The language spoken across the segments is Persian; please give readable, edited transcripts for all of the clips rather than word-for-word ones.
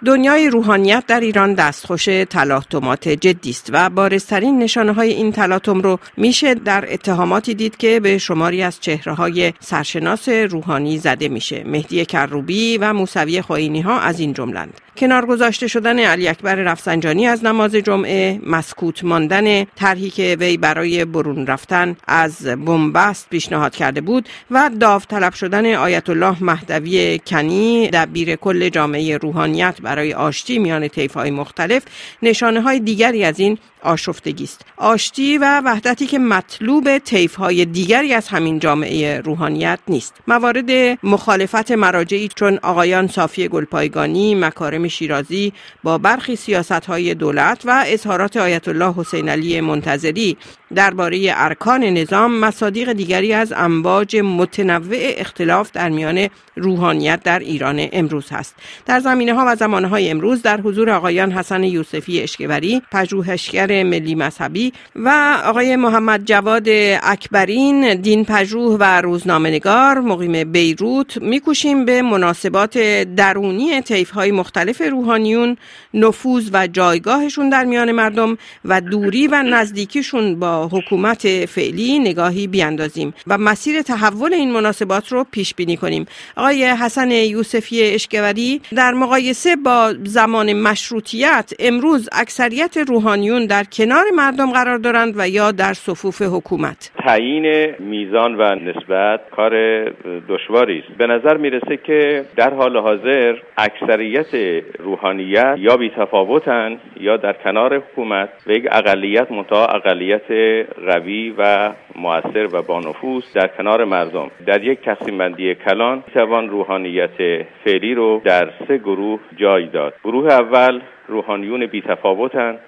دنیای روحانیت در ایران دستخوش تلاطمات جدی است و بارزترین نشانه‌های این تلاطم رو میشه در اتهاماتی دید که به شماری از چهره‌های سرشناس روحانی زده میشه. مهدی کروبی و موسوی خوئینی‌ها از این جملند. کنار گذاشته شدن علی اکبر رفسنجانی از نماز جمعه، مسکوت ماندن طرحی که وی برای برون رفتن از بنبست پیشنهاد کرده بود و داوطلب شدن آیت الله مهدوی کنی دبیر کل جامعه روحانیت برای آشتی میان طیف‌های مختلف نشانه‌های دیگری از این آشفتگی است. آشتی و وحدتی که مطلوب طیف‌های دیگری از همین جامعه روحانیت نیست. موارد مخالفت مراجعی چون آقایان صافی گلپایگانی، مکارم شیرازی با برخی سیاست‌های دولت و اظهارات آیت الله حسین علی منتظری درباره ارکان نظام مصادیق دیگری از امواج متنوع اختلاف در میان روحانیت در ایران امروز هست. در زمینه‌ها و زمانه‌های امروز در حضور آقایان حسن یوسفی اشکوری، پژوهشگر ملی مذهبی و آقای محمد جواد اکبرین، دین پژوه و روزنامه‌نگار مقیم بیروت، می‌کوشیم به مناسبات درونی طیف‌های مختلف روحانیون، نفوذ و جایگاهشون در میان مردم و دوری و نزدیکیشون با حکومت فعلی نگاهی بیاندازیم و مسیر تحول این مناسبات رو پیش بینی کنیم. آقای حسن یوسفی اشکوری، در مقایسه با زمان مشروطیت امروز اکثریت روحانیون در کنار مردم قرار دارند و یا در صفوف حکومت؟ تعیین میزان و نسبت کار دشواری است. به نظر میرسه که در حال حاضر اکثریت روحانیت یا بی‌تفاوتن یا در کنار حکومت و یک اقلیت منتها اقلیت قوی و مؤثر و با نفوذ در کنار مردم. در یک تقسیم بندی کلان توان روحانیت فعلی رو در 3 گروه جای داد. گروه اول روحانیون بی‌تفاوتن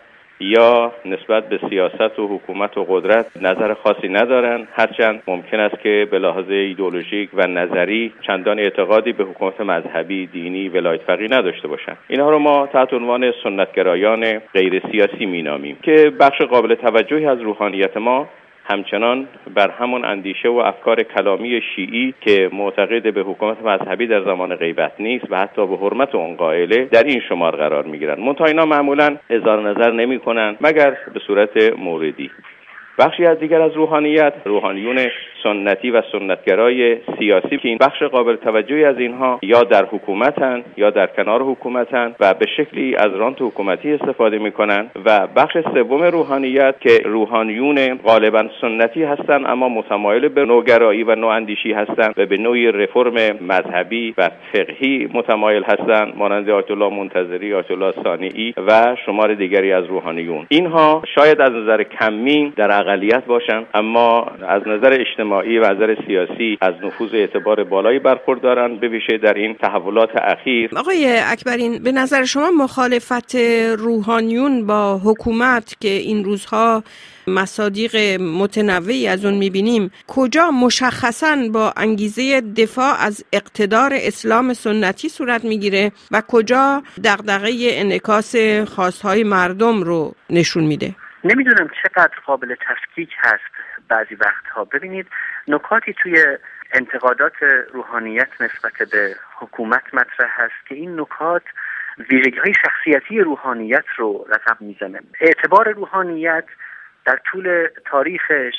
یا نسبت به سیاست و حکومت و قدرت نظر خاصی ندارن، هرچند ممکن است که به لحاظ ایدئولوژیک و نظری چندان اعتقادی به حکومت مذهبی، دینی، ولایت فقیه نداشته باشند. اینها رو ما تحت عنوان سنتگرایان غیر سیاسی مینامیم که بخش قابل توجهی از روحانیت ما همچنان بر همون اندیشه و افکار کلامی شیعی که معتقد به حکومت مذهبی در زمان غیبت نیست و حتی به حرمت اون قائله در این شمار قرار میگیرن. منتها اینا معمولا اظهار نظر نمی کنن مگر به صورت موردی. بخشی از دیگر از روحانیون سنتی و سنتگرای سیاسی که این بخش قابل توجهی از اینها یا در حکومتن یا در کنار حکومتن و به شکلی از رانت حکومتی استفاده میکنن، و بخش سوم روحانیت که روحانیون غالبا سنتی هستن اما متمایل به نوگرایی و نواندیشی هستن و به نوعی رفرم مذهبی و فقهی متمایل هستن، مانند آیت الله منتظری، آیت الله صانعی و شمار دیگری از روحانیون. اینها شاید از نظر کمی در اقلیت باشن اما از نظر اجتماعی و از نظر سیاسی از نفوذ اعتبار بالایی برخوردارن، به ویژه در این تحولات اخیر. آقای اکبرین، به نظر شما مخالفت روحانیون با حکومت که این روزها مصادیق متنوعی از اون میبینیم کجا مشخصاً با انگیزه دفاع از اقتدار اسلام سنتی صورت میگیره و کجا دغدغه انعکاس خواستهای مردم رو نشون میده؟ نمیدونم چقدر قابل تفکیک هست بعضی وقتها. ببینید، نکاتی توی انتقادات روحانیت نسبت به حکومت مطرح هست که این نکات ویژگی‌های شخصیتی روحانیت رو رقم میزنه. اعتبار روحانیت در طول تاریخش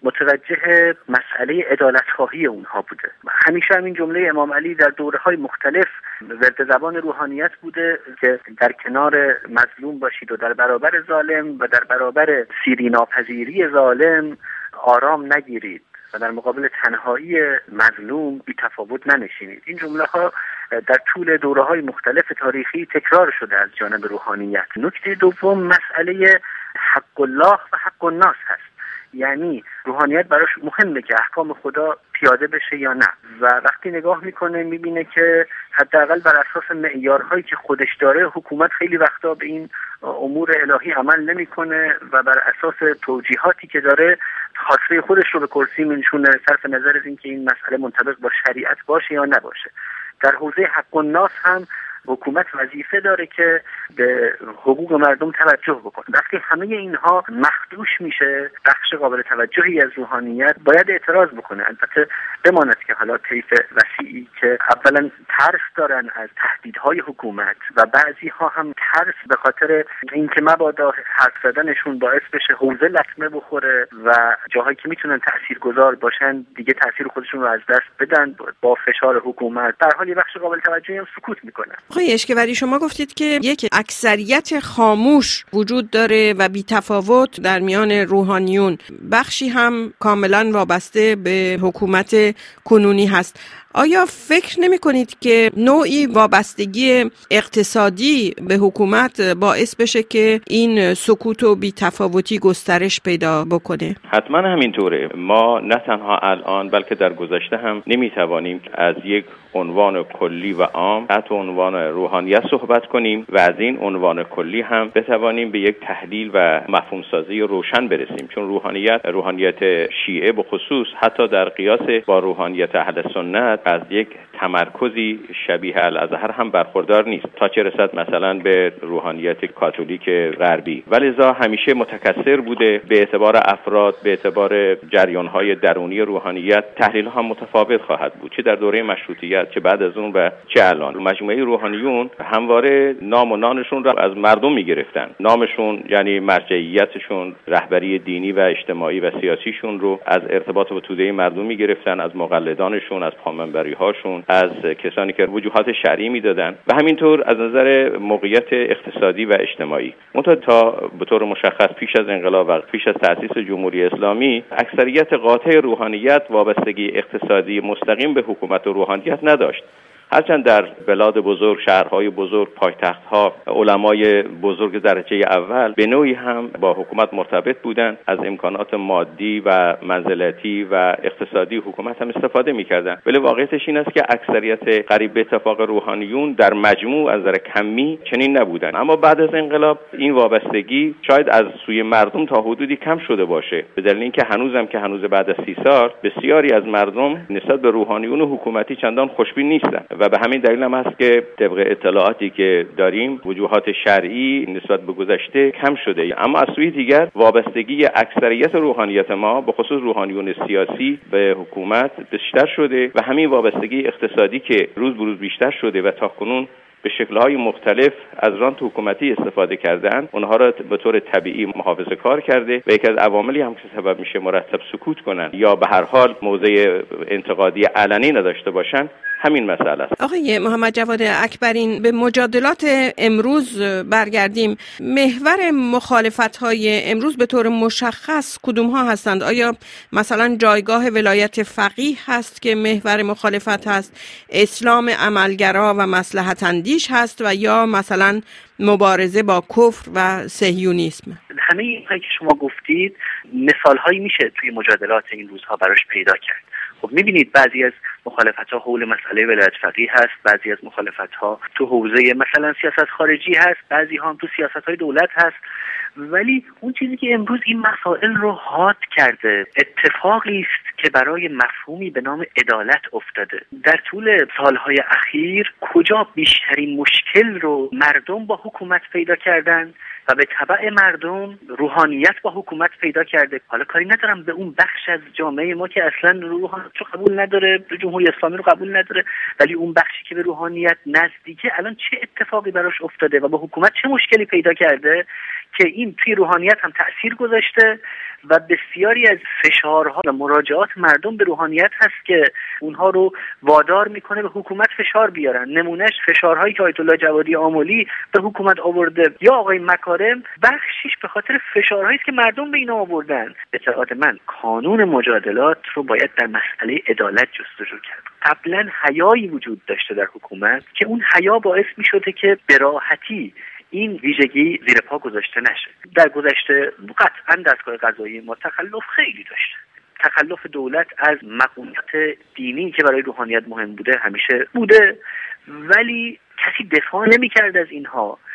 متوجه مسئله عدالت‌خواهی اونها بوده. همیشه همین جمله امام علی در دوره‌های مختلف ورد زبان روحانیت بوده که در کنار مظلوم باشید و در برابر ظالم و در برابر سیری ناپذیری ظالم آرام نگیرید و در مقابل تنهایی مظلوم بی تفاوت ننشینید. این جمله ها در طول دوره‌های مختلف تاریخی تکرار شده از جانب روحانیت. نکته دوم مسئله حق الله و حق الناس هست. یعنی روحانیت براش مهمه که احکام خدا پیاده بشه یا نه، و وقتی نگاه میکنه میبینه که حداقل بر اساس معیارهایی که خودش داره حکومت خیلی وقتا به این امور الهی عمل نمیکنه و بر اساس توجیهاتی که داره خواسته خودش رو به کرسی می‌نشونه، صرف نظر از اینکه این مسئله منطبق با شریعت باشه یا نباشه. در حوزه حق الناس هم حکومت وظیفه داره که به حقوق مردم توجه بکنه. وقتی همه اینها مخدوش میشه، بخش قابل توجهی از روحانیت باید اعتراض بکنه. البته بماند که حالا طیف وسیعی که اولا ترس دارن از تهدیدهای حکومت و بعضی ها هم ترس به خاطر اینکه مبادا حرف زدنشون باعث بشه حوزه لطمه بخوره و جاهایی که میتونن تاثیرگذار باشن دیگه تاثیر خودشون رو از دست بدن با فشار حکومت، در حال یه بخش قابل توجهی هم سکوت میکنن. آقای اشکوری، شما گفتید که یک اکثریت خاموش وجود داره و بی‌تفاوت در میان روحانیون، بخشی هم کاملا وابسته به حکومت کنونی هست. آیا فکر نمی کنید که نوعی وابستگی اقتصادی به حکومت باعث بشه که این سکوت و بی‌تفاوتی گسترش پیدا بکنه؟ حتما همینطوره. ما نه تنها الان بلکه در گذشته هم نمیتوانیم از یک عنوان کلی و عام حتی عنوان روحانیت صحبت کنیم و از این عنوان کلی هم بتوانیم به یک تحلیل و مفهوم سازی روشن برسیم، چون روحانیت شیعه به خصوص حتی در قیاس با روحانیت اهل سنت از یک تمرکزی شبیه الازهر هم برخوردار نیست، تا چه رسد مثلا به روحانیت کاتولیک غربی. ولذا همیشه متکثر بوده به اعتبار افراد، به اعتبار جریان‌های درونی روحانیت تحلیل هم متفاوت خواهد بود، چه در دوره مشروطیت چه بعد از اون و چه الان. مجموعه روحانیون همواره نام و نانشون را از مردم می‌گرفتن. نامشون یعنی مرجعیتشون، رهبری دینی و اجتماعی و سیاسیشون رو از ارتباط با توده مردم می‌گرفتن، از مقلدانشون، از پامنبری‌هاشون، از کسانی که وجوهات شرعی میدادن و همینطور از نظر موقعیت اقتصادی و اجتماعی. منتها تا به طور مشخص پیش از انقلاب و پیش از تأسیس جمهوری اسلامی اکثریت قاطع روحانیت وابستگی اقتصادی مستقیم به حکومت و روحانیت نداشت. هرچند در بلاد بزرگ، شهرهای بزرگ، پایتخت‌ها، علمای بزرگ درجه اول به نوعی هم با حکومت مرتبط بودند، از امکانات مادی و منزلتی و اقتصادی حکومت هم استفاده می‌کردند. ولی واقعیتش این است که اکثریت قریب به اتفاق روحانیون در مجموع از نظر کمی چنین نبودند. اما بعد از انقلاب این وابستگی شاید از سوی مردم تا حدودی کم شده باشه، به دلیل اینکه هنوز بعد از 30 سال بسیاری از مردم نسبت به روحانیون حکومتی چندان خوشبین نیستند و به همین دلیل هم هست که طبق اطلاعاتی که داریم وجوهات شرعی نسبت به گذشته کم شده. اما از سوی دیگر وابستگی اکثریت روحانیت ما به خصوص روحانیون سیاسی به حکومت بیشتر شده و همین وابستگی اقتصادی که روز به روز بیشتر شده و تاکنون به شکل‌های مختلف از رانت حکومتی استفاده کردن، اونها را به طور طبیعی محافظه کار کرده و یکی از عواملی هم که سبب میشه مرتب سکوت کنن یا به هر حال موضع انتقادی علنی نداشته باشن همین مسئله است. آقای محمد جواد اکبرین، به مجادلات امروز برگردیم. محور مخالفت‌های امروز به طور مشخص کدوم ها هستند؟ آیا مثلا جایگاه ولایت فقیه هست که محور مخالفت هست، اسلام عملگرا و مصلحت اندیش هست و یا مثلا مبارزه با کفر و صهیونیسم؟ همه اینهایی که شما گفتید مثال‌هایی میشه توی مجادلات این روزها براش پیدا کرد. خب میبینید بعضی از مخالفت‌ها حول مسئله ولایت فقیه هست، بعضی از مخالفت‌ها تو حوزه مثلا سیاست خارجی هست، بعضی ها هم تو سیاست‌های دولت هست. ولی اون چیزی که امروز این مسائل رو حاد کرده اتفاقی است که برای مفهومی به نام عدالت افتاده. در طول سالهای اخیر کجا بیشترین مشکل رو مردم با حکومت پیدا کردن و به تبع مردم روحانیت با حکومت پیدا کرده. حالا کاری ندارم به اون بخش از جامعه ما که اصلا روحانیت رو قبول نداره، جمهوری اسلامی رو قبول نداره، ولی اون بخشی که به روحانیت نزدیکه الان چه اتفاقی براش افتاده و با حکومت چه مشکلی پیدا کرده که این توی روحانیت هم تأثیر گذاشته و بسیاری از فشارها و مراجعات مردم به روحانیت هست که اونها رو وادار میکنه به حکومت فشار بیارن. نمونهش فشارهایی که آیت الله جوادی آملی به حکومت آورده یا آقای مکارم، بخشیش به خاطر فشارهایی که مردم به اینا آوردن. به اعتقاد من کانون مجادلات رو باید در مسئله عدالت جستجو کرد. قبلا حیایی وجود داشته در حکومت که اون حیا باعث میشده که به راحتی این ویژگی زیر پا گذاشته نشه. در گذشته قطعا دستگاه قضایی ما تخلف خیلی داشته. تخلف دولت از مقومیت دینی که برای روحانیت مهم بوده همیشه بوده، ولی کسی دفاع نمی‌کرد از اینها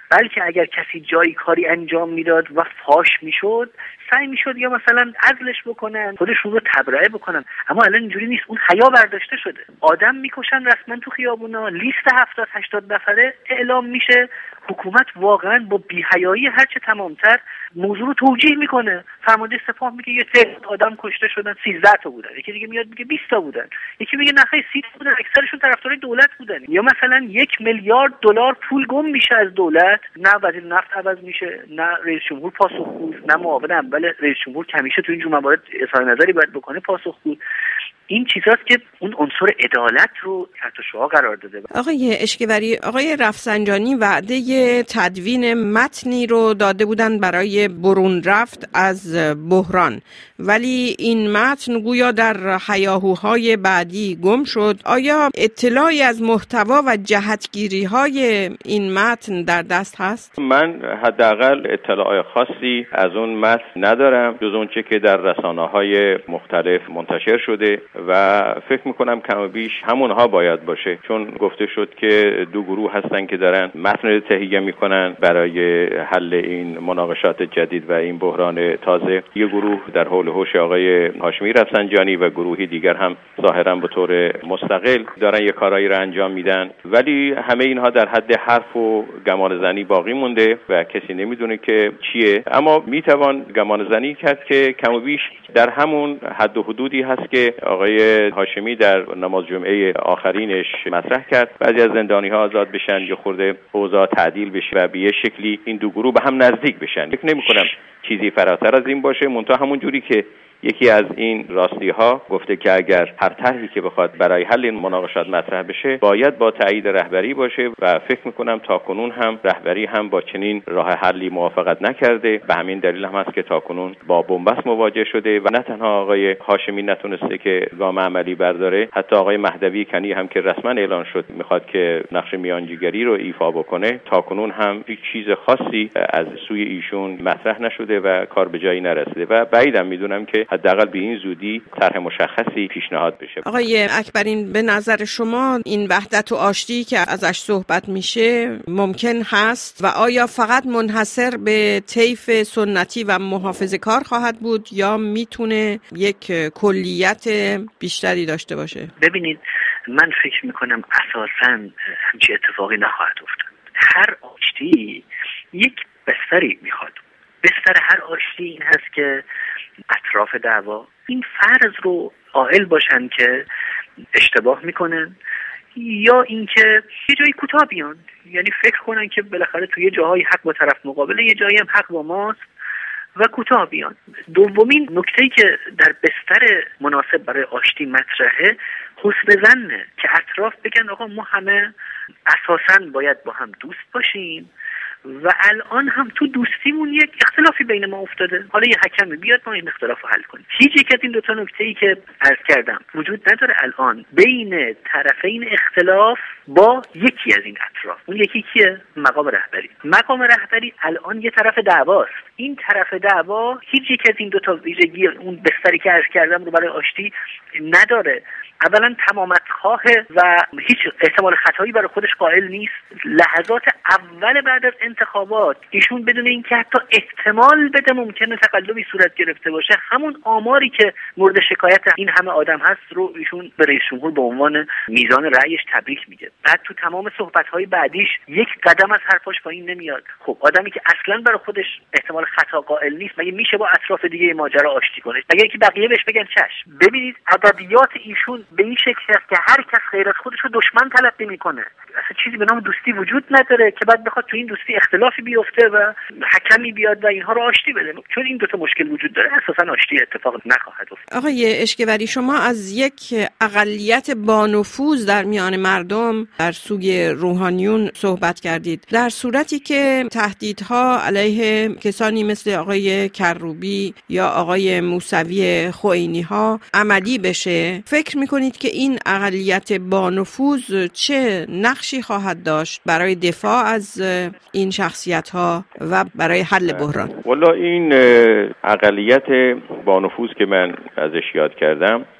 بلکه اگر کسی جایی کاری انجام میداد و فاش میشد سعی میشد یا مثلا عزلش بکنن، خودشون رو تبرئه بکنن. اما الان اینجوری نیست، اون حیا برداشته شده. آدم میکشن رسما تو خیابونا، لیست 70-80 نفره اعلام میشه. حکومت واقعا با بی‌حیایی هرچه تمامتر موضوع رو توجیه میکنه. فرمانده سپاه میگه یه تعداد آدم کشته شدن، 13 تا بودن. یکی دیگه میاد میگه 20 تا بودن. یکی میگه نه خیر 30 تا بودن، اکثرشون طرفدار دولت بودن. یا مثلا 1 میلیارد دلار پول گم میشه از دولت، نه وزیر نفت عوض میشه، نه رئیس جمهور پاسخگو، نه معاون اول رئیس جمهور که همیشه تو این جور موارد اظهار نظری باید بکنه پاسخگو. این چیزاست که اون عنصر عدالت رو تحت شعاع قرار داده. آقای اشکوری، آقای رفسنجانی وعده تدوین متنی رو داده بودن برای برون رفت از بحران، ولی این متن گویا در هیاهوهای بعدی گم شد. آیا اطلاعی از محتوا و جهتگیری‌های این متن در دست هست؟ من حداقل اطلاع خاصی از اون متن ندارم جز اون چه که در رسانه‌های مختلف منتشر شده و فکر میکنم کم و بیش همونها باید باشه، چون گفته شد که دو گروه هستن که دارن متن رو تهیه میکنن برای حل این مناقشات جدید و این بحران تازه. یه گروه در حول و حوش آقای هاشمی رفسنجانی و گروهی دیگر هم ظاهرا به طور مستقل دارن یه کارایی رو انجام میدن، ولی همه اینها در حد حرف و گمان زنی باقی مونده و کسی نمیدونه که چیه. اما میتوان گمان زنی کرد که کم و بیش در همون حد و حدودی هست که آقای هاشمی در نماز جمعه آخرینش مطرح کرد، بعضی از زندانی‌ها آزاد بشن یا خورده اوضاع تعدیل بشه و به یه شکلی این دو گروه به هم نزدیک بشن. فکر نمی‌کنم چیزی فراتر از این باشه، منتها همون جوری که یکی از این راستی‌ها گفته که اگر هر طرحی که بخواد برای حل این مناقشات مطرح بشه باید با تایید رهبری باشه و فکر می‌کنم تاکنون هم رهبری هم با چنین راه حلی موافقت نکرده. به همین دلیل هم است که تاکنون با بنبست مواجه شده و نه تنها آقای هاشمی نتونسته که گام عملی برداره، حتی آقای مهدوی کنی هم که رسما اعلان شد میخواد که نقش میانجیگری رو ایفا بکنه، تاکنون هم هیچ چیز خاصی از سوی ایشون مطرح نشده و کار به جایی نرسیده و بعیدم میدونم که حداقل به این زودی طرح مشخصی پیشنهاد بشه. آقای اکبرین، به نظر شما این وحدت و آشتی که ازش صحبت میشه ممکن هست و آیا فقط منحصر به طیف سنتی و محافظه‌کار خواهد بود یا میتونه یک کلیت بیشتری داشته باشه؟ ببینید، من فکر میکنم اساساً همچین اتفاقی نخواهد افتاد. هر آشتی یک بستری میخواد. بستر هر آشتی این هست که اطراف دعوا این فرض رو قائل باشن که اشتباه میکنن یا اینکه یه جایی کوتاه بیان، یعنی فکر کنن که بالاخره توی یه جاهای حق با طرف مقابله، یه جایی هم حق با ماست و کوتاه بیان. دومین نکته‌ای که در بستر مناسب برای آشتی مطرحه حسن ظنه که اطراف بگن آقا ما همه اساساً باید با هم دوست باشیم و الان هم تو دوستیمون یک اختلافی بین ما افتاده، حالا یه حکمی بیاد ما این اختلاف رو حل کنیم. هیچ یک از این دو تا نکته‌ای که عرض کردم وجود نداره الان بین طرفین اختلاف با یکی از این اطراف. اون یکی کیه؟ مقام رهبری. مقام رهبری الان یه طرف دعواست. این طرف دعوا هیچ یک از این دو تا ویژگی اون بستری که عرض کردم رو برای آشتی نداره. اولا تمامت خواه و هیچ احتمال خطایی برای خودش قائل نیست. لحظات اول بعد از انتخابات ایشون بدون اینکه حتی احتمال بده ممکنه تقلبی صورت گرفته باشه، همون آماری که مورد شکایت این همه آدم هست رو ایشون به رئیس جمهور به عنوان میزان رأیش تبریک میگه. بعد تو تمام صحبت‌های بعدیش یک قدم از حرفاش پایین نمیاد. خب آدمی که اصلا برای خودش احتمال خطا قائل نیست مگه میشه با اطراف دیگه ماجرا آشتی کنه؟ مگه اینکه بقیه بهش بگن چشم؟ ببینید ادبیات ایشون به این شکل است که هر کس غیر از خودش رو دشمن تلقی میکنه. اصلا چیزی به نام دوستی وجود نداره که بعد بخواد تو این دوستی اختلافی بیفته و حکمی بیاد و اینها رو آشتی بده. چون این دو تا مشکل وجود داره اساسا آشتی اتفاق نخواهد افتاد. آقای اشکوری، شما از یک اقلیت با نفوذ در میان مردم در سوی روحانیون صحبت کردید. در صورتی که تهدیدها علیه کسانی مثل آقای کروبی یا آقای موسوی خوئینی ها عملی بشه، فکر میکنید که این اقلیت با نفوذ چه نقشی خواهد داشت برای دفاع از این شخصیت ها و برای حل بحران؟ والا این اقلیت با نفوذ که من ازش یاد کردم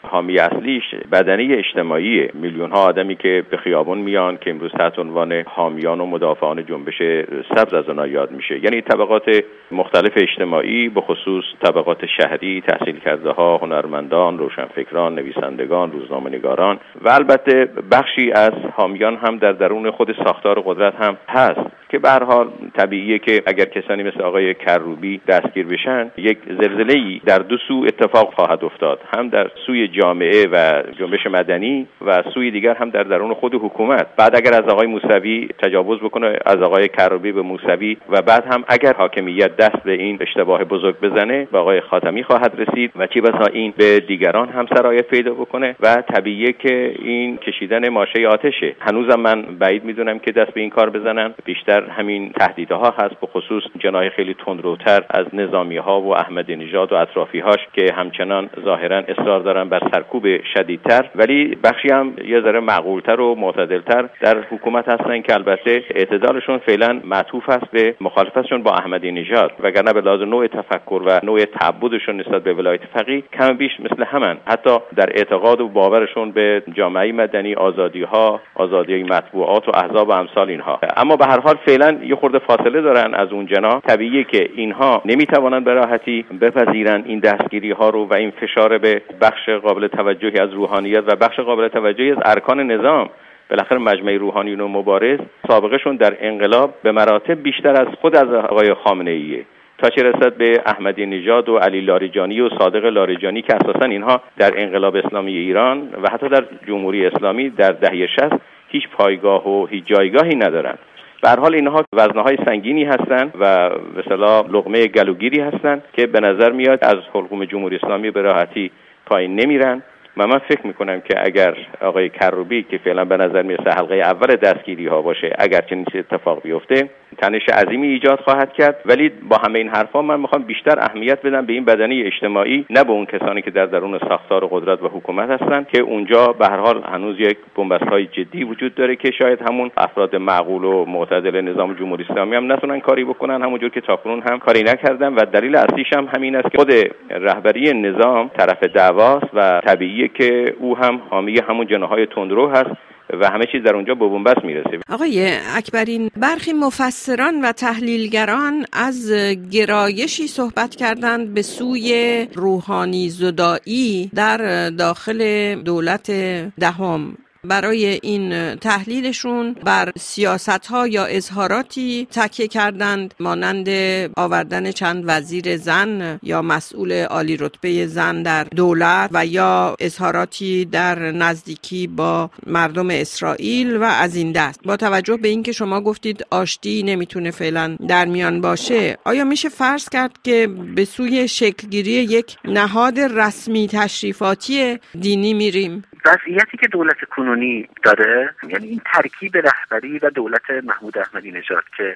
حامی اصلیش بدنه اجتماعی میلیون ها آدمی که به خیابون میان که امروز تحت عنوان حامیان و مدافعان جنبش سبز از اونها یاد میشه. یعنی طبقات مختلف اجتماعی، به خصوص طبقات شهری، تحصیل کرده ها، هنرمندان، روشنفکران، نویسندگان، روزنامه‌نگاران و البته بخشی از حامیان هم در درون خود ساختار قدرت هم هست که به هر حال طبیعیه که اگر کسانی مثل آقای کروبی دستگیر بشن یک زلزله‌ای در دو سو اتفاق خواهد افتاد، هم در سوی جامعه و جنبش مدنی و سوی دیگر هم در درون خود حکومت. بعد اگر از آقای موسوی تجاوز بکنه، از آقای کروبی به موسوی، و بعد هم اگر حاکمیت دست به این اشتباه بزرگ بزنه به آقای خاتمی خواهد رسید و چی بسا این به دیگران هم سرایت پیدا بکنه و طبیعیه که این کشیدن ماشه آتشه. هنوزم من بعید میدونم که دست به این کار بزنن. بیشتر همین تهدیدها هست، به خصوص جناح خیلی تندروتر از نظامی‌ها و احمدی نژاد و اطرافی‌هاش که همچنان ظاهراً اصرار دارن بر سرکوب شدیدتر، ولی بخشی هم یه ذره معقول‌تر و معتدل‌تر در حکومت هستن که البته اعتدالشون فعلا معطوف است به مخالفتشون با احمدی نژاد، وگرنه به لحاظ نوع تفکر و نوع تعبدشون نسبت به ولایت فقیه کم بیش مثل همن، حتی در اعتقاد و باورشون به جامعه مدنی، آزادی‌ها، آزادی مطبوعات و احزاب و امثال اینها. اما به هر حال فعلا یه خورده فاصله دارن از اون جناح. طبیعیه که اینها نمیتوانند به راحتی بپذیرن این دستگیری‌ها رو و این فشار به بخش قابل توجهی از روحانیت و بخش قابل توجهی از ارکان نظام. بالاخره مجمع روحانیون و مبارز سابقهشون در انقلاب به مراتب بیشتر از خود از آقای خامنه‌ایه، تا چه رسد به احمدی نژاد و علی لاریجانی و صادق لاریجانی که اساساً اینها در انقلاب اسلامی ایران و حتی در جمهوری اسلامی در دهه 60 هیچ پایگاه و هیچ جایگاهی ندارند. به هر حال اینها وزنه‌های سنگینی هستند و به اصطلاح لقمه گلوگیری هستند که به نظر میاد از حلقوم جمهوری اسلامی به راحتی پایین نمیرن. من فکر میکنم که اگر آقای کروبی که فعلا به نظر میرسه حلقه اول دستگیری ها باشه، اگر چنین اتفاق بیفته تنش عظیمی ایجاد خواهد کرد. ولی با همه این حرفا من میخوام بیشتر اهمیت بدم به این بدنه اجتماعی، نه به اون کسانی که در درون ساختار قدرت و حکومت هستن که اونجا به هر حال هنوز یک بنبست‌های جدی وجود داره که شاید همون افراد معقول و معتدل نظام جمهوری اسلامی هم نتونن کاری بکنن، همونجور که تاکنون هم کاری نکردن. و دلیل اصلیش هم همین است که خود رهبری نظام طرف دعواست و طبیعیه که او هم حامی همون جناح‌های تندرو هست و همه چیز در اونجا به بنبست میرسه. آقای اکبری، برخی مفسران و تحلیلگران از گرایشی صحبت کردند به سوی روحانی زدایی در داخل دولت دهم. برای این تحلیلشون بر سیاست‌ها یا اظهاراتی تکیه کردند، مانند آوردن چند وزیر زن یا مسئول عالی رتبه زن در دولت و یا اظهاراتی در نزدیکی با مردم اسرائیل و از این دست. با توجه به اینکه شما گفتید آشتی نمیتونه فعلا در میان باشه، آیا میشه فرض کرد که به سوی شکلگیری یک نهاد رسمی تشریفاتی دینی میریم؟ وضعیتی که دولت کنونی داره، یعنی این ترکیب رهبری و دولت محمود احمدی نژاد که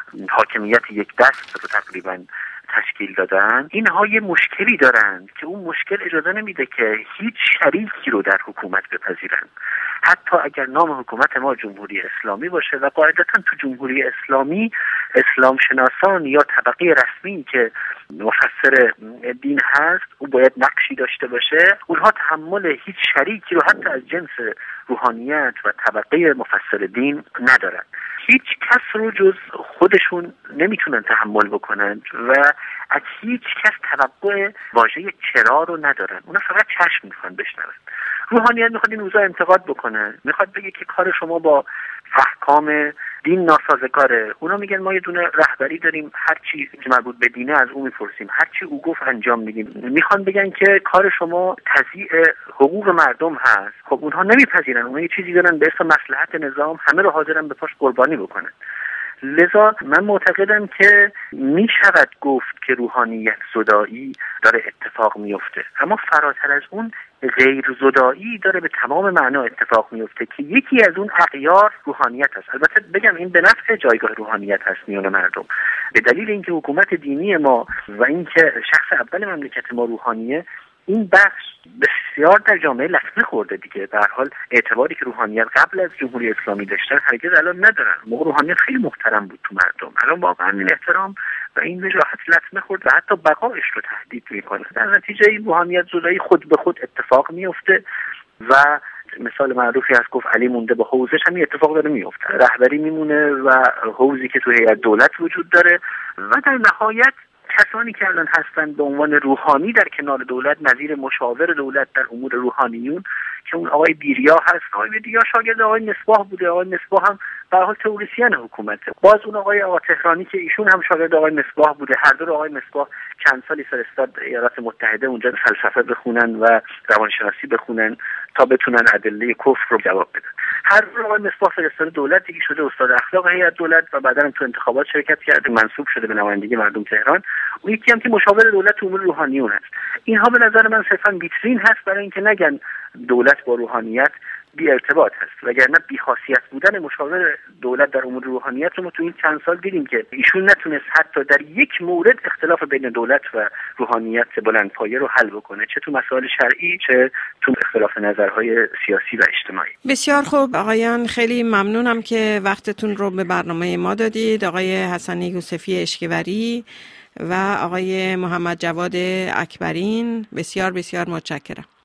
حاکمیت یک دست رو تقریبا تشکیل دادن، اینها یه مشکلی دارن که اون مشکل اجازه نمیده که هیچ شریکی رو در حکومت بپذیرن، حتی اگر نام حکومت ما جمهوری اسلامی باشه. و قاعدتا تو جمهوری اسلامی اسلام شناسان یا طبقه رسمی که مفسر دین هست او باید نقشی داشته باشه. اونها تحمل هیچ شریکی رو حتی از جنس روحانیت و طبقه مفسر دین ندارن. هیچ کس رو جز خودشون نمیتونن تحمل بکنن و از هیچ کس توقع واژه چرا رو ندارن. اونا فقط چشم میخوان بشنون. روحانیت میخواد این اوضاع انتقاد بکنه، میخواد بگه که کار شما با احکام دین ناسازگاره. اونا میگن ما یه دونه رهبری داریم، هر چی که مربوط به دینه از اون میپرسیم، هر چی او گفت انجام میدیم. میخوان بگن که کار شما تضییع حقوق مردم هست. خب اونها نمیپذیرن، اونها یه چیزی دارن به اسم مصلحت نظام، همه رو حاضرن به پاش قربانی بکنن. لذا من معتقدم که می شود گفت که روحانیت زدایی داره اتفاق میفته، اما فراتر از اون غیر زدایی داره به تمام معنا اتفاق میفته که یکی از اون اغیار روحانیت هست. البته بگم این به نفع جایگاه روحانیت هست میان مردم، به دلیل اینکه حکومت دینی ما و اینکه شخص اول مملکت ما روحانیه، این بخش بسیار در جامعه لطمه خورده دیگه. در حال اعتباری که روحانیت قبل از جمهوری اسلامی داشتن هرگز الان ندارن. موقع روحانیت خیلی محترم بود تو مردم، الان واقعا این احترام و این وجاهت لطمه خورد و حتی بقایش رو تهدید میکنه. در نتیجه این روحانیت زدایی خود به خود اتفاق میفته و مثال معروفی هست گفت علی مونده با حوزش، همین اتفاق داره میفته. رهبری میمونه و حوزی که تو هیئت دولت وجود داره و در نهایت کسانی که الان هستن به عنوان روحانی در کنار دولت، نظیر مشاور دولت در امور روحانیون که اون آقای بیریا هست. آقای بیریا شاگرد آقای مصباح بوده، آقای مصباح هم به هر حال تئوریسین حکومته. باز اون آقای تهرانی که ایشون هم شاگرد آقای مصباح بوده. هر دو آقای مصباح چند سالی فرستاد ایالات متحده اونجا فلسفه بخونن و روانشناسی بخونن تا بتونن ادله کفر رو جواب بدن. هر دو آقای مصباح فرستاد دولت، یکی شده استاد اخلاق هیئت دولت و بعدا هم تو انتخابات شرکت کرده، منصوب شده به نمایندگی مردم تهران. اون یکی هم که مشاور دولت امور روحانیون هست. اینها به نظر من صرفا ویترین هست برای اینکه نگن دولت با روحانیت بی ارتباط هست، وگرنه بی خاصیت بودن مشاور دولت در امور روحانیت رو ما تو این چند سال دیدیم که ایشون نتونست حتی در یک مورد اختلاف بین دولت و روحانیت بلندپایه رو حل بکنه، چه تو مسائل شرعی چه تو اختلاف نظرهای سیاسی و اجتماعی. بسیار خوب آقایان، خیلی ممنونم که وقتتون رو به برنامه ما دادید. آقای حسن یوسفی اشکوری و آقای محمد جواد اکبرین، بسیار بسیار متشکرم.